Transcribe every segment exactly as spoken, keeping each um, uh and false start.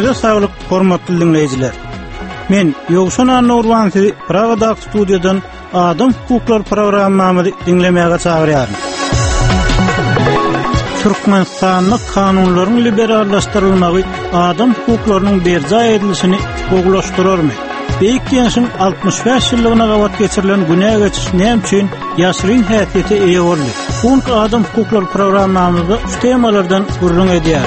Size sağlık, hormatly dinleyijiler. Men Ýogşan Anurwan sizi Pragadag studiýadan Adam hukuklar programmamy dinlemäge çagyrýarym. Türkmenistanyň kanunlaryň liberallaşdyrylmagy adam hukuklarynyň berja edilişini goglaşdyrarmy? Beýik ýaşyň altmış beş ýyllygyna gawat geçirilen günä geçiş näme üçin ýaşryn häsiýete eýe boldy? Bu adam hukuklar programmamyzda şu temalardan gurrun edýär.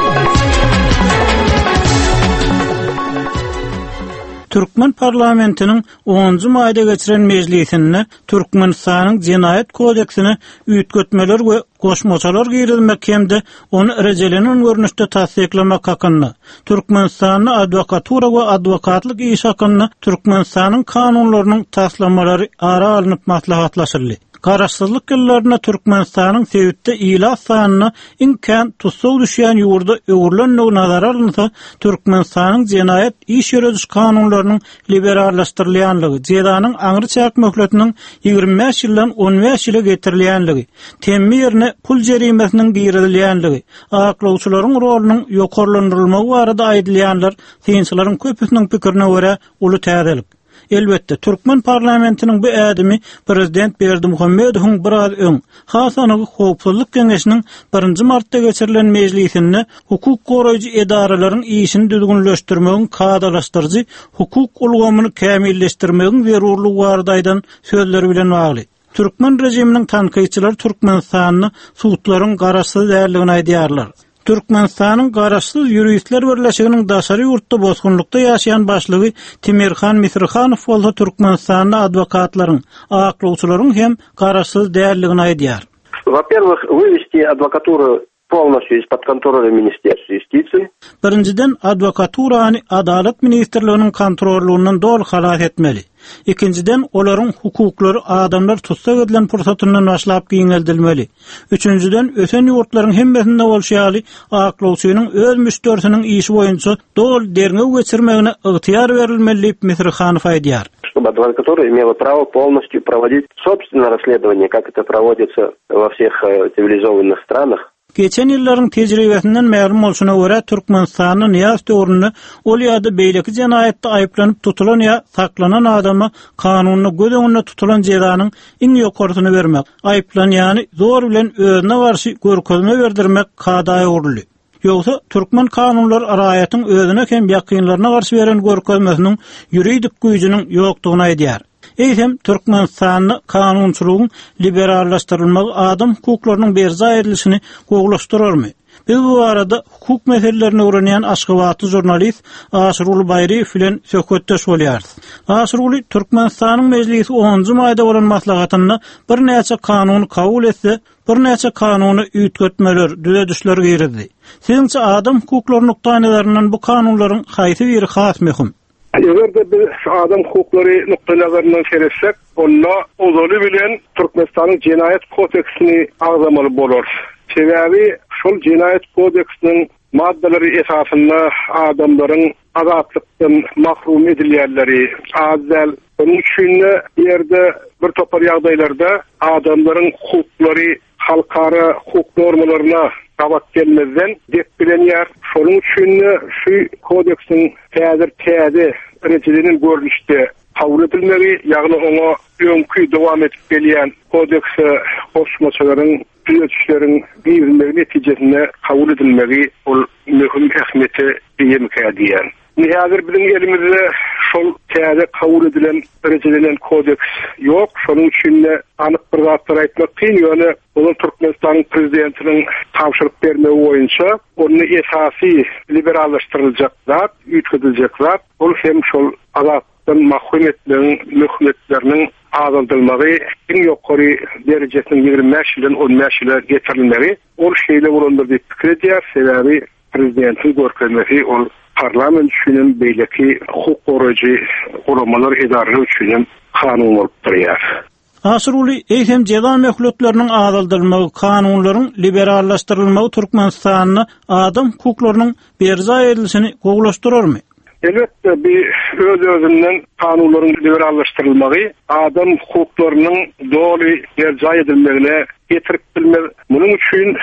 Türkmen parlamentiniň onuncu maýda geçiren mejlisinde Türkmenistanyň Jenaýat kodeksini üýtgetmeler we goşmaçalar girilmek hemde onu erejelenen görnüşde tasdiklemek hakyny, Türkmenistanyň adwokatura we adwokatlyk iş hakyny Türkmenistanyň kanunlarynyň taslammalary ara alınıp maslahatlaşyrly. Garaşsyzlyk ýyllaryna Türkmenistanyň Sewitde ýyla sanyna imkan tutsaw düşýän ýurda öwürlenmegi nazara alynsa, Türkmenistanyň jenaýat iş ýörediş kanunlarynyň liberallaşdyrylýanlygy, jezanyň aňry çäk möhletiniň ýygrimi beş ýyldan on beş ýyla getirilýänligi, temmi ýerine pul jerimesiniň girilýänligi, aklawçylaryň rolunyň ýokarlandyrylmagy barada aýdylýanlar synçylaryň köpüsiniň pikirine görä uly täzelik. Elbette Türkmen parlamentiniň bu ädimi prezident Berdimuhammedowyň biraz öň Hasanyň howpsuzlyk geňeşiniň birinji martda geçirilen mejlisinde hukuk goraýjy edaralaryň işini düzgünleşdirmegiň kadalaşdyrjy hukuk ulgamyny kämilleşdirmegiň zerurlygy baradaýdan sözleri bilen bagly. Türkmen rejiminiň tanqyçylar Türkmenistanyny suwtlaryň garaşsyz därligini aýdýarlar. Türkmenistanyň garaşsyz ýuristler birleşiginiň daşary ýurtda bozgunlukda ýaşaýan başlygy Timirhan Misrhanow bolsa Türkmenistanyň adwokatlaryň, aklawçylaryň hem garaşsyz därligini aýdýar. Во-первых, вывести адвокатуру полностью из-под контроля Министерства юстиции. Birinciden adwokaturany Adalet Ministrliginiň kontrolundan dol halat etmeli. İkinciden olaryň hukuklary adamlar tutsa edilen pursatyndan başlap giňeldilmeli. Üçüncüden ösen ýurtlaryň hemmesinde bolşýaly aklawçynyň öz müşterisiniň işi boýunça dol derňe geçirmegine ygtyýar berilmeli diýip Misrhanow aýdýar. Чтобы адвокатура имела право полностью проводить собственное расследование, как это проводится во всех цивилизованных странах. Geçen ýyllaryň tejribesinden ma'lum bolşuna görä Türkmenistanyň ýaş döwründe ol ýa-da beýleki jenaýatda aýplanyp tutulan ýa saklanan adama kanunyny göz tutulan jezanyň iň ýokarysyny bermek, aýplanýany zor bilen özüne garşy görkezme berdirmek kadaýy urly. Ýogsa Türkmen kanunlary araýatyň özüne hem ýakynlaryna garşy beren görkezmesiniň ýuridik güýjüniň ýokdugyny aýdýar. Eýsem Türkmenistanyň kanunçylygyň liberallaşdyrylmagy adam hukuklarynyň berja edilişini goglaşdyrarmy? Biz bu arada hukuk meselelerini öğrenýän aşgabatly jurnalist Aşyruly Baýryew bilen söhbetdeş bolýarys. Aşyruly Türkmenistanyň mejlisi onuncu maýda bolan maslahatyna bir näçe kanuny kabul etse, bir näçe kanuny üýtgetmeler, düzedişler girildi. Siňçe adam hukuklarynyň nukdanalarynyň bu kanunlaryň haýsy biri has möhüm? Eger de biz adam hukuklary nukdanalarynyň seretsek, onda ozaly bilen Türkmenistanyň Jenaýat kodeksini agzamaly bolar. Sebebi şol Jenaýat kodeksiniň maddeleri esasında adamlaryň azatlykdan mahrum edilýänleri azel. Onun üçin ýerde bir topar ýagdaýlarda adamlaryň hukuklary halkara hukuk normalaryna gawat gelmezden dep bilenýär. Şonuň üçin şu kodeksin häzir täze rejelenen görnüşde kabul edilmeli, ýagny ona öňkü dowam etip gelýän kodekse goşmaçalaryň düýetişleriň girilmegi netijesinde kabul edilmeli, ol möhüm ähmiýeti ýemekär. Häzir biziň elimizde şol täze kabul edilen rejelenen kodeks ýok. Şonuň üçin anyk bir zatlar aýtmak kyn, ýöne onu Türkmenistanyň prezidentiniň tapşyryk bermegi boýunça onu esasy liberallaşdyrylacak zat, üýtgediljek zat, ol hem şol azatdan mahrum etmegiň möhümetleriniň azaldylmagy, iň ýokary derejesiniň ýygrimi beş ýyldan on beş ýyla getirilmeli. Ol şeýle bolandyr diýip pikir edýär. Sebebi prezidentiň görkezmesi ol parlament üçin beýleki hukuk goraýjy ulamalar edarary üçin kanun bolup durýar. Aşyruly eýsem jeza möhletleriniň azaldyrylmagy, kanunlaryň liberallaşdyrylmagy Türkmenistanyň adam hukuklarynyň berja edilişini goglaşdyrarmy? Elbette bir öz özünden kanunlaryň liberallaşdyrylmagy adam hukuklarynyň doly berja edilmegine getirip bilmeli. Munyň üçin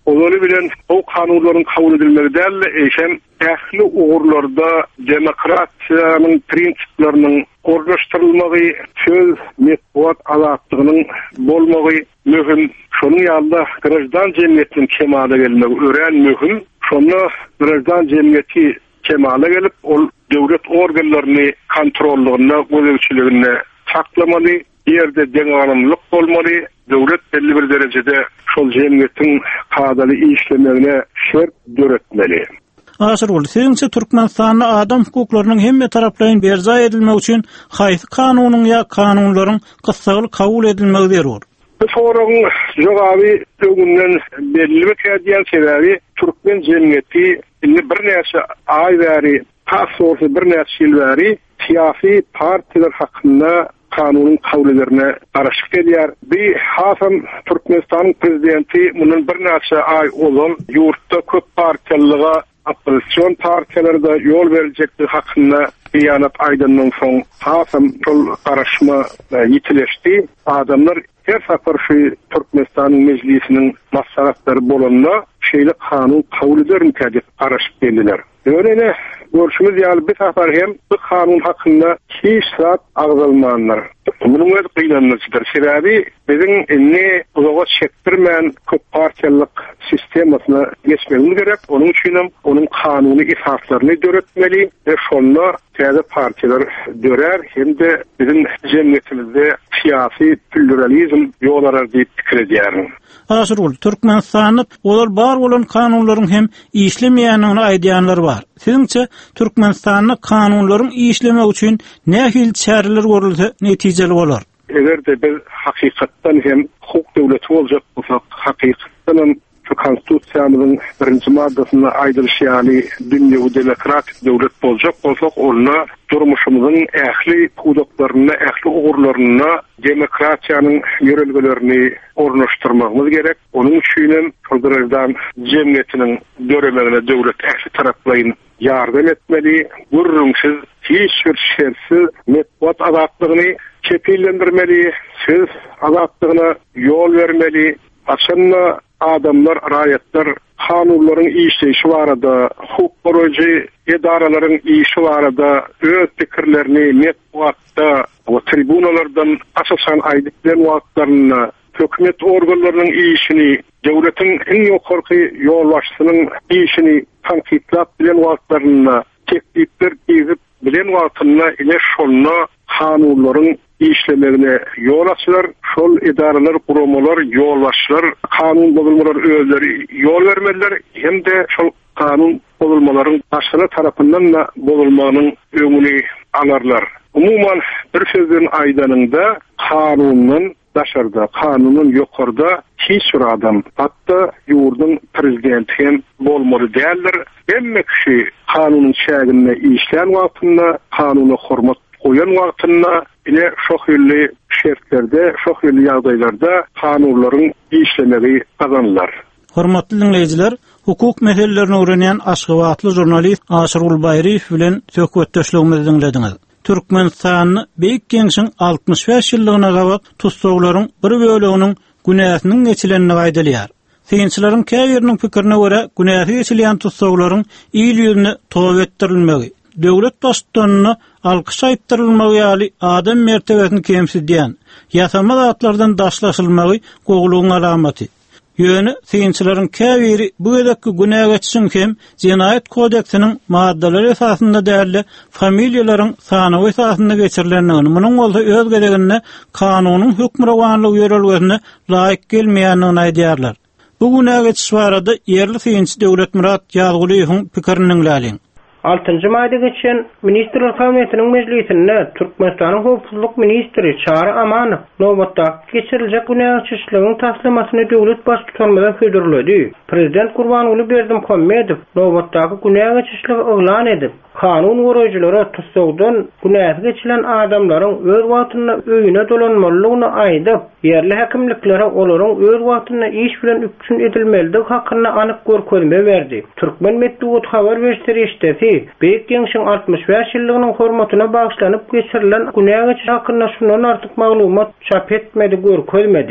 Oları bilen o kanunların kabul edilmeli değil, eşen ähli uğurlarda demokrasiyanın prinsiplerinin ornaştırılmağı, söz metbuat azatlygynyň bolmagy möhüm. Şonun ýalda grajdan jemgyýetiniň kemale gelmegi ören möhüm. Şonu grajdan jemgyýeti kemale gelip, ol döwlet organlaryny kontrollygyna, gözegçiligine saklamaly, ýerde deňanymlyk bolmaly, döwlet belli bir derejede şol jemgyýetiň kadaly işlemegine şert döretmeli. Aşyr boldy. Siňçe Türkmenistanda adam hukuklarynyň hemme taraplaryň berza edilmegi üçin haýsy kanunyň ýa kanunlaryň gysgaly kabul edilmegi derler. Bu soruň jogaby öňünden belli bir kädiýän sebäbi Türkmen jemgyýeti indi bir näçe ay bäri, tassosy bir näçe ýyl bäri siýasy partiýalar hakynda kanunun kavlilerine araşık edýär. Bir hasam Türkmenistan prezidenti bunun bir näçe ay olan yurtda köp partiýalyga opozisiýon partiýalarda ýol berilejekdi hakynda beýanat aýdandan soň hasam şol garaşma ýitileşdi. Adamlar her safar şu Türkmenistanyň meclisiniň maslahatlary bolanda şeýle kanun kabul edermi diýip araşyp geldiler. Öyle görüşümüz ýaly bir safar hem bu kanun hakynda hiç saat agzalmanlar. Bunun öz gynanmaçydyr. Sebäbi biziň inni uzağa çekdirmän köp partiýalyk sistemasyna geçmegimiz gerek. Onuň üçin hem onuň kanuny esaslarını döretmeli we şonda täze partiýalar dörer hem-de biziň jemgyýetimizde siýasy pluralizm ýolarar diýip pikir edýärin. Aşyr boldy. Türkmenistanda olar bar bolan kanunlaryň hem işlemeýänini aýdýanlar bar. Siňçe Türkmenistanda kanunlaryň işlemek üçin nähil çäreler görülse netijeli bolar? Eger de biz hakykatdan hem hukuk döwleti boljak bolsak, hakykatdan hem şu konstitusiýamyzyň birinji maddasyna aýdyrşýaly dünýäwi demokratik döwlet boljak bolsak, onda durmuşymyzyň ähli hukuklaryna, ähli ugurlaryna demokratiýanyň ýörelgelerini ornaşdyrmagymyz gerek. Onuň üçin hem grajdan jemgyýetiniň döremegine döwlet ähli taraplaryň ýardam etmeli, gürrüňsiz, hiç bir şersiz metbuat azatlygyny kepillendirmeli, söz azatlygyna ýol bermeli. Aslında adamlar, raýatlar kanunlaryň işleýişi barada, hukuk goraýjy edaralaryň işi barada öz pikirlerini metbuatda, o tribunalardan asasan aýdyplan wagtlaryna, hökümet organlarynyň işini, döwletiň en ýokarky ýolbaşçysynyň işini tanqidlap bilen wagtlaryna, teklipler gezip bilen wagtyna ile şolna kanunlaryň işlemegine ýol açylar, şol edaralar, guramalar, ýolbaşçylar kanun bozulmalary özleri ýol bermeliler, hem-de şol kanun bozulmalaryň başlygy tarapyndan da bozulmagynyň öňüni alarlar. Umuman bir sözden aýdanynda kanunun daşarda, kanunun ýokarda hiç bir adam, hatta ýurdun prezidenti hem bolmaly däldir. Emme kişi kanunun şägine işlän wagtynda, kanuny hormat koyan wagtynda ile şo hylly şertlerde, şo hylly ýagdaýlarda kanunlaryň işlemegi kazanlar. Hormatly dinleýijiler, hukuk meselelerini öwrenýän aşgabatly jurnalist Aşyr Ulbaýry bilen söhbetdeşligimizi dinlediňiz. Türkmenistanyň Beýik Geňşiň altmış beş ýyllygyna gabak tutsaglaryň bir böleginiň günäsiniň geçilenini aýdylýar. Synçylaryň käbiriniň pikirine görä, günäsi geçilýän tutsaglaryň iýil ýüzüne towap etdirilmegi, döwlet dostlaryny alkyş aýtdyrylmagy ýaly adam mertebesini kemsidýän, ýasama zatlardan daşlaşylmagy goglugyň alamaty. Ýöne synçylaryň käbiri bu edekki günäge geçişiň hem Jinaýat kodeksiniň maddalary esasynda däli familiýalaryň sanawy esasynda geçirilendigini, munyň bolsa öz gedegine kanunyň hökmrawanlygy ýörelgesine laýyk gelmeýändigini aýdýarlar. Bu günäge geçiş barada ýerli synçy Döwlet Murat Ýazgulyň pikirini dinläliň. altıncı maýda geçen Ministrler Kabinetiniň mejlisinde Türkmenistanyň howpsuzlyk ministri Çary Amanow nowatda geçiriljek günäge çeşitligiň taslamasyny döwlet baş tutanmadan hödürledi. Prezident Gurbanuly Berdimuhammedow nowatdaky günäge çeşitligi oglan edip, kanun goraýjylary tutsagdan günäge geçilen adamlaryň öz wagtyna öýüne dolanmalygyny aýdyp, ýerli häkimliklere olaryň öz wagtyna iş bilen üpçün edilmeligi hakynda anyk görkezme berdi. Türkmen Medeniýet habar berýärdi. Beýik Geňşiň altmış beş ýyllygynyň hormatyna bagşlanyp geçirilen günäge hakynda şundan artyk maglumat çap etmedi, görkezmedi.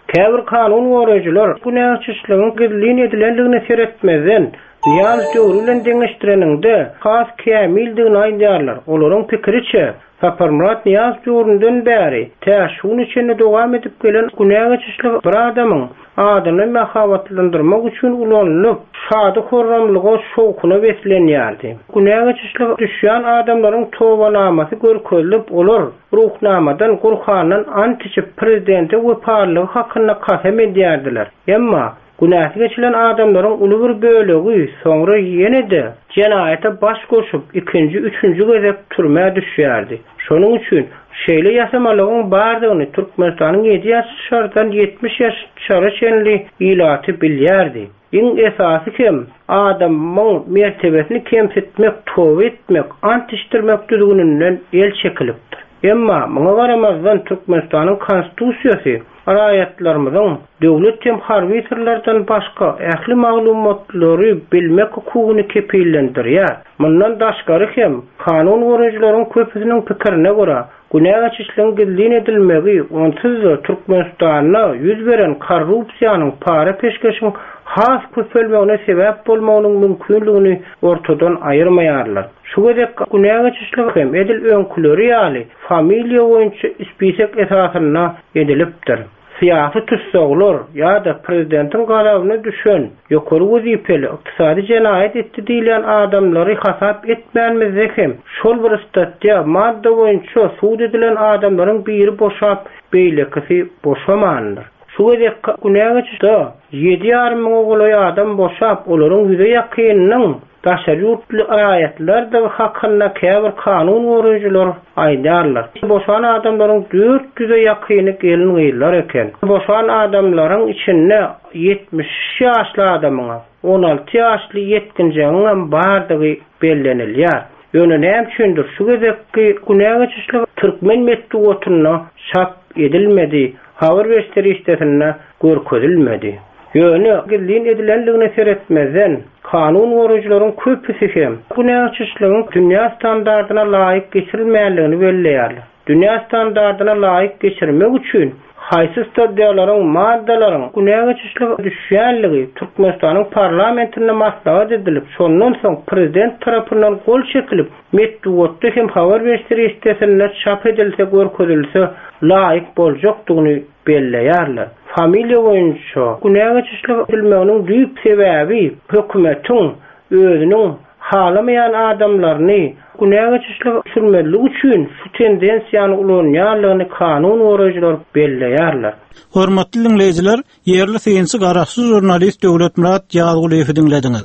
Käbir kanun goraýjylar günäçişligiň gizlin edilenligini seretmezden ýaz döwrülen deňeşdireninde has kämildigini aýdýarlar. Olaryň pikiriçe Saparmurat Niyaz döwründen bäri täşgün içinde dowam edip gelen günäçişlik bir adamyň adyny mahabatlandyrmak üçin ulanyp şady horramlyga şowkuna beslenýärdi. Günäçişlik düşýän adamlaryň towbanamasy görkezilip olar ruhnamadan Gurhanan antiçi prezidenti we parlygy hakynda kasem edýärdiler. Emma günäsi geçilen adamlaryň uly bir bölegi soňra ýene-de jenaýata baş goşup ikinji, üçünji gezek türmäge düşýärdi. Şonuň üçin şeýle ýasamalygyň bardygyny Türkmenistanyň ýedi ýaşardan ýetmiş ýaşara şenli ilaty bilýärdi. Iň esasy kim adamyň mertebesini kemsitmek, tow etmek, antişdirmek düzgününden el çekilipdir. Emma muňa garamazdan Türkmenistanyň konstitusiýasy raýatlarymyzyň döwlet hem harby sirlerden başga ähli maglumatlary bilmek hukugyny kepillendirýär. Mundan daşgary hem kanun goraýjylaryň köpüsiniň pikirine görä günäçişligiň gizlin edilmegi onsuz da Türkmenistanda ýüz beren korrupsiýanyň para peşkeşiň has köpelmegine sebäp bolmagynyň mümkinligini ortadan aýyrmaýarlar. Şu gezek günäçişlik hem edil öňküleri ýaly familiýa boýunça ispisek esasyna edilipdir. Siyasi tutsaglar ýa-da prezidentin garawyna düşen ýokary wezipeli ykdysady jenaýat etdi diýilen adamlary hasap etmänmizde hem şol bir statýa madda boýunça suud edilen adamlaryň biri boşap beýlekisi boşamandyr. Şu gezek günäçişde ýedi ýarrym ming oglaý adam boşap olaryň ýüze ýakynyň taşaýutly aýatlar da hakynda käbir kanun goraýjylar aýdarlar. Boşan adamlaryň dört yüze ýakyny gelin gyýlar eken. Boşan adamlaryň içinde yetmiş ýaşly adamyň, on alty ýaşly ýetkinjiň bardygy bellenilýär. Ýöne näme üçindir? Şu gezekki günäçişlik Türkmen medeniýetine şap edilmedi, habar beşleri işletine görkezilmedi. Ýöne gizlin edilenligini seretmezden kanun goraýjylaryň köpüsi hem günäçişligiň dünýä standardyna laýyk geçirilmeýänligini belleýärler. Dünýä standardyna laýyk geçirmek üçin haýsy stadiýalaryň maddalaryň günäçişlige düşýänligi Türkmenistanyň parlamentinde maslahat edilip, şondan soň prezident tarapyndan gol çekilip, medeniýetde hem habar beşleri işletine çap edilse görkezilse laýyk boljakdygyny belleýärler. Familiýa boýunça günäçişlik edilmeginiň düýp sebäbi hökümetiň özüniň halamayan adamlaryny günäçişlik sürmeligi üçin şu tendensiýany ulanýarlygyny kanun goraýjylar belleýärler. Hormatly dinleýijiler, ýerli synçy garaşsy jurnalist Döwletmurat Ýazgylywy dinlediňiz.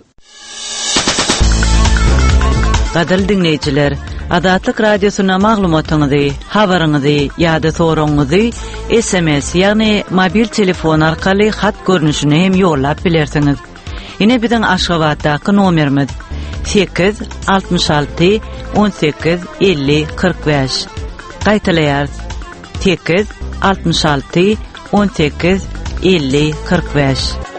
Gaderli dinleýijiler, Adatlyk radiosyna maglumatyňyzy, habaryňyzy ýa-da soragyňyzy S M S ýagny mobil telefon arkaly hat görnüşine hem ýollap bilersiňiz. Ine biziň Aşgabatdaky nomerimiz sekiz altmış alty on sekiz elli kırk beş. Gaýtalaýar sekiz altmış alty on sekiz elli kırk beş.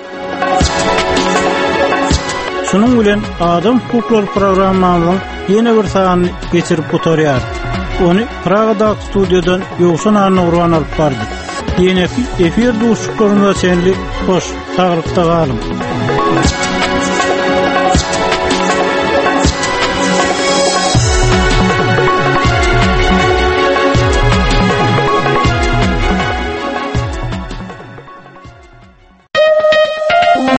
Şunun bilen Adam Hukuklary programmamyzyň ýene bir sanyny geçirip oturýar. Ony Pragadaky studiýadan ýoksan arnawran alyp bardy. Ýene efir duşuklaryna senli hoş, tagrykda galym.